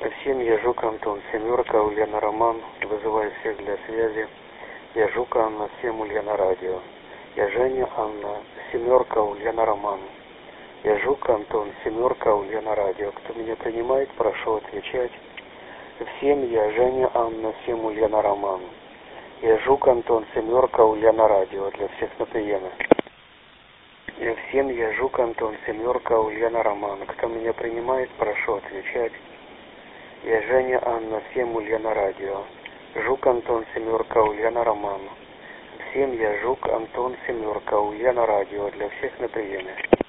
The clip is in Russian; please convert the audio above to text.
Всем я Жук Антон, семерка, Ульяна Роман, вызываю всех для связи. Я Жук Анна, всем Ульяна Радио. Я Женя Анна, семерка, Ульяна Роман. Я Жук Антон, семерка, Ульяна Радио. Кто меня принимает, прошу отвечать. Всем я Женя Анна, всем Ульяна Роман. Я Жук Антон, семерка, Ульяна Радио, для всех на приеме. Всем я Жук Антон, семерка, Ульяна Роман. Кто меня принимает, прошу отвечать. Я Женя Анна, всем Ульяна Радио. Жук Антон, семерка, Ульяна Роман. Всем я Жук Антон, семерка, Ульяна Радио, для всех на приеме.